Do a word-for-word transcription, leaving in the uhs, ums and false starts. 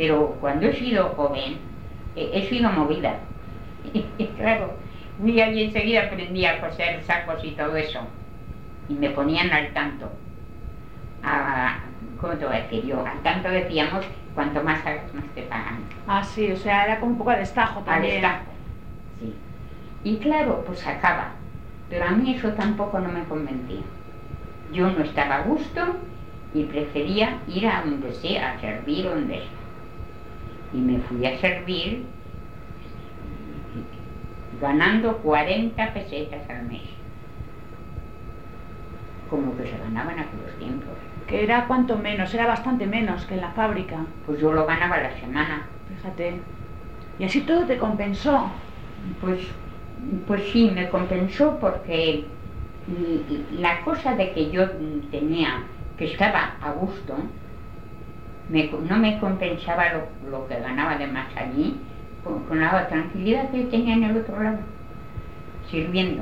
pero cuando he sido joven, he, he sido movida. Y claro, fui allí enseguida, aprendí a coser sacos y todo eso. Y me ponían al tanto. A, ¿cómo te voy a decir yo? Al tanto decíamos, cuanto más hagas, más te pagan. Ah, sí, o sea, era como un poco a destajo Al también. destajo, sí. Y claro, pues acaba. Pero a mí eso tampoco no me convencía. Yo no estaba a gusto y prefería ir a donde sea, a servir donde sea. Y me fui a servir ganando cuarenta pesetas al mes. Como que se ganaban aquellos tiempos. Que era cuanto menos, era bastante menos que en la fábrica. Pues yo lo ganaba a la semana. Fíjate. Y así todo te compensó. Pues, pues sí, me compensó porque la cosa de que yo tenía, que estaba a gusto, me, no me compensaba lo, lo que ganaba de más allí, con, con la tranquilidad que tenía en el otro lado, sirviendo.